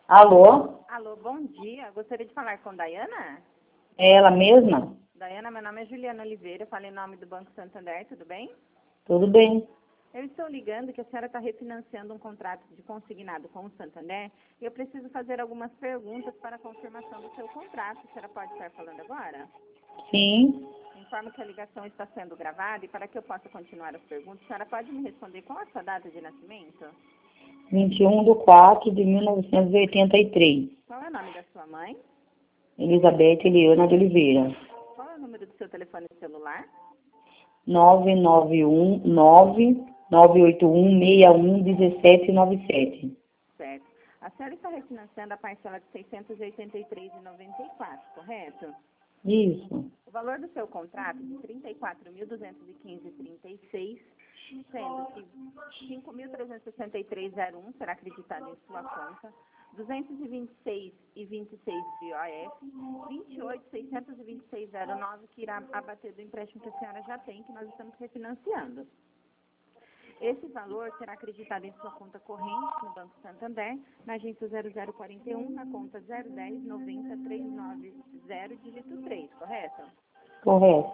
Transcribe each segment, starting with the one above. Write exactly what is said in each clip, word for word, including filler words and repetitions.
Alô? Alô, bom dia. Gostaria de falar com Dayana? É ela mesma? Dayana, meu nome é Juliana Oliveira, falei em nome do Banco Santander, tudo bem? Tudo bem. Eu estou ligando que a senhora está refinanciando um contrato de consignado com o Santander e eu preciso fazer algumas perguntas para a confirmação do seu contrato. A senhora pode estar falando agora? Sim. Informo que a ligação está sendo gravada e para que eu possa continuar as perguntas, a senhora pode me responder qual é a sua data de nascimento? vinte e um de quatro de mil novecentos e oitenta e três. Qual é o nome da sua mãe? Elizabeth Eliana de Oliveira. Qual é o número do seu telefone celular? nove nove um nove nove oito um seis um um sete nove sete. Certo. A senhora está refinanciando a parcela de seiscentos e oitenta e três reais e noventa e quatro centavos, correto? Isso. O valor do seu contrato de trinta e quatro mil duzentos e quinze vírgula trinta e seis, sendo que cinco mil trezentos e sessenta e três vírgula zero um será acreditado em sua conta, duzentos e vinte e seis vírgula vinte e seis de I O F, vinte e oito mil seiscentos e vinte e seis vírgula zero nove que irá abater do empréstimo que a senhora já tem, que nós estamos refinanciando. Esse valor será acreditado em sua conta corrente no Banco Santander, na agência zero zero quarenta e um, na conta zero dez noventa trezentos e noventa, dígito três, correto? Correto.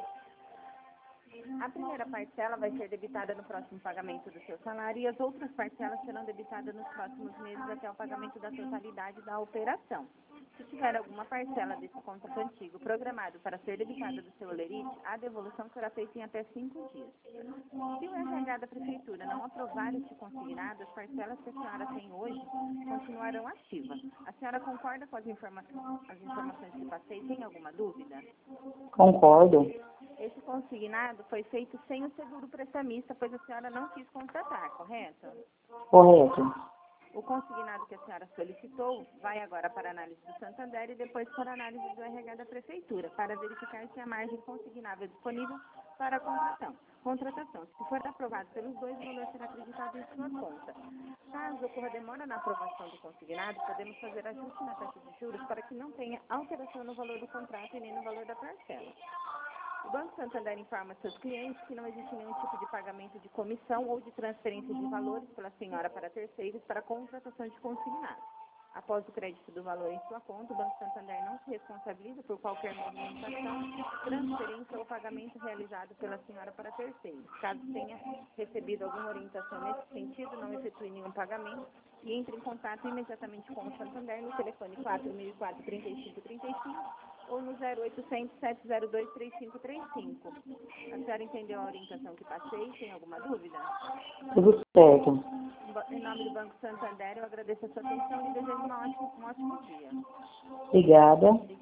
A primeira parcela vai ser debitada no próximo pagamento do seu salário e as outras parcelas serão debitadas nos próximos meses até o pagamento da totalidade da operação. Se tiver alguma parcela desse contrato antigo programado para ser debitada do seu holerite, a devolução será feita em até cinco dias. Se o R H da Prefeitura não aprovar este consignado, as parcelas que a senhora tem hoje continuarão ativas. A senhora concorda com as, informa as informações que passei? Tem alguma dúvida? Concordo. Esse consignado foi feito sem o seguro prestamista, pois a senhora não quis contratar, correto? Correto. O consignado que a senhora solicitou vai agora para a análise do Santander e depois para a análise do R H da Prefeitura, para verificar se a margem consignável é disponível para a contratação. contratação. Se for aprovado pelos dois, o valor será acreditado em sua conta. Caso ocorra demora na aprovação do consignado, podemos fazer ajuste na taxa de juros para que não tenha alteração no valor do contrato e nem no valor da parcela. O Banco Santander informa seus clientes que não existe nenhum tipo de pagamento de comissão ou de transferência de valores pela senhora para terceiros para contratação de consignado. Após o crédito do valor em sua conta, o Banco Santander não se responsabiliza por qualquer movimentação, transferência ou pagamento realizado pela senhora para terceiros. Caso tenha recebido alguma orientação nesse sentido, não efetue nenhum pagamento e entre em contato imediatamente com o Santander no telefone quatro mil e quatro, trinta e cinco trinta e cinco ou no zero oitocentos, sete zero dois, três cinco três cinco. A senhora entendeu a orientação que passei? Tem alguma dúvida? Tudo certo. Em nome do Banco Santander, eu agradeço a sua atenção e desejo uma ótima, um ótimo dia. Obrigada.